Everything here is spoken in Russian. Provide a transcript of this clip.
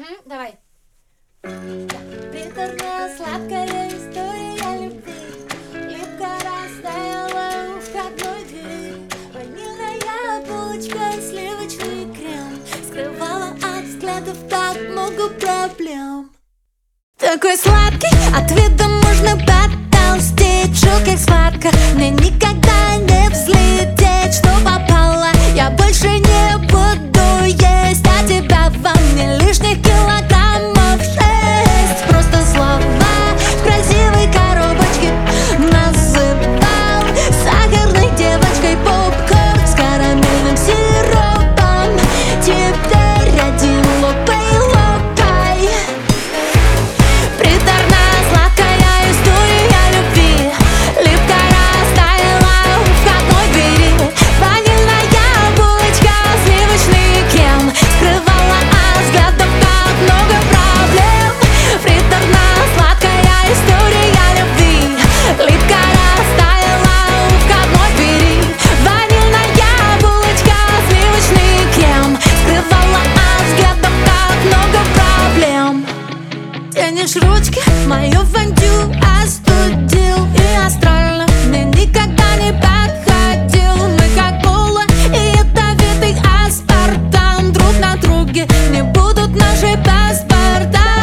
Давай. Приторная, сладкая история любви. Липко растаяла в входной двери. Ванильная булочка, сливочный крем скрывала от взглядов так много проблем. Такой сладкий, от вида можно потолстеть. Жил как схватка, мне никогда не взлететь. Что попало, я больше не буду есть. А тебя во мне лишних килограммов 6. Просто слова в красивой коробочке называл сахарной девочкой. Попкорн с карамельным сиропом. Теперь один лопай, лопай. Приторная, сладкая история любви. Липко растаяла в входной двери. Ванильная булочка, сливочный крем скрывала от взглядов так много проблем. Приторная, сладкая история любви. Липко растаяла в входной двери. Ванильная булочка, сливочный крем скрывала от взглядов так много проблем. Тянешь ручки, мою фондю остудил. И астрально мне никогда не подходил. Мы как кола и ядовитый аспартам. Друг на друге не будут наши паспорта.